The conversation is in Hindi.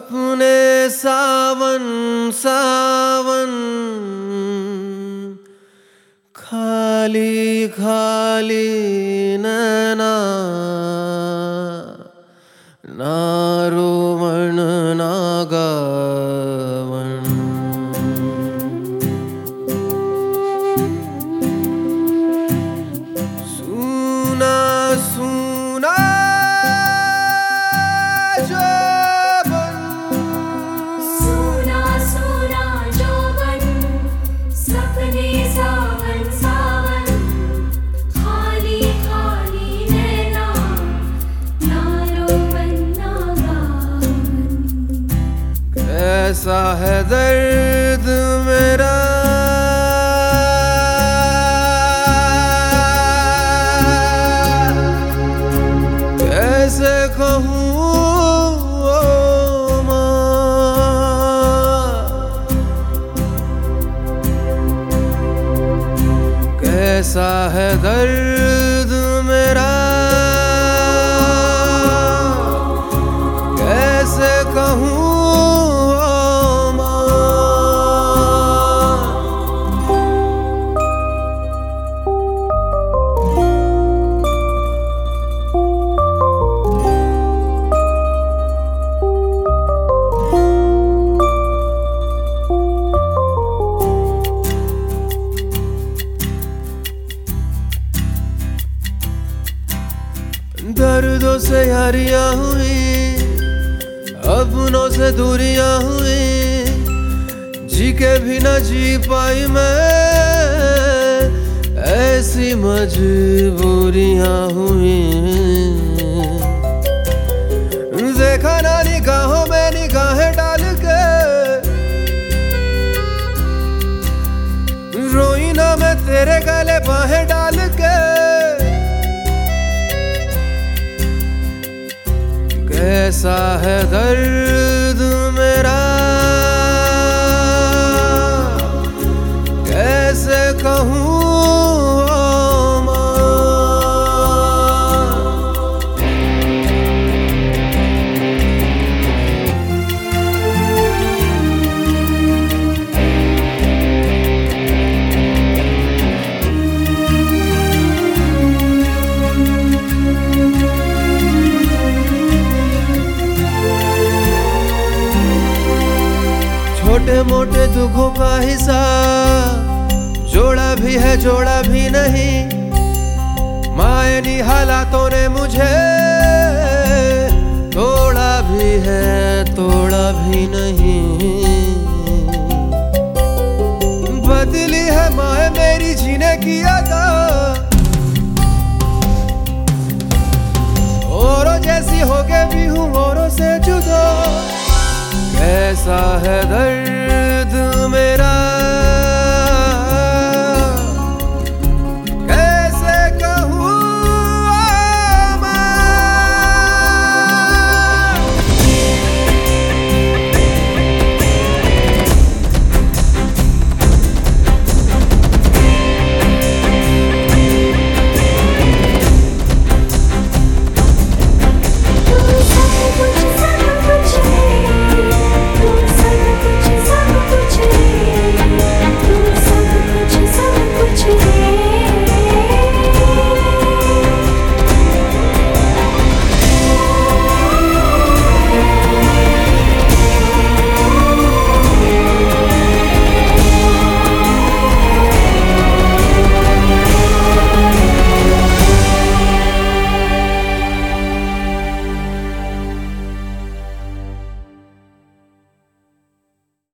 अपने सावन सावन खाली खाली नैना, ना रोमन ना गावन। सूना सूना जोबन, सूना सूना जोबन, सपने सावन सावन, खाली खाली नैना, ना रोमन ना गावन। कैसा है दर्द मेरा, कैसे कहूँ ओ माँ, कैसा है दर्द मेरा, कैसे कहूँ ओ माँ। दर्दों से यारियां हुई, अपनों से दूरियां हुई, जी के भी न जी पाई मैं, ऐसी मजबूरियां हुई। देखा ना निगाहों में निगाहें डाल के, रोई ना मैं तेरे गले बाहें डाल के। कैसा है दर्द मेरा, कैसे कहूँ ओ माँ। छोटे मोटे दुखों का हिसाब, जोड़ा भी है जोड़ा भी नहीं, मायनी हालातों ने मुझे तोड़ा भी है तोड़ा भी नहीं। बदली है माए मेरी जीने की आदत, औरों जैसी हो के भी हूँ औरों से जुदा।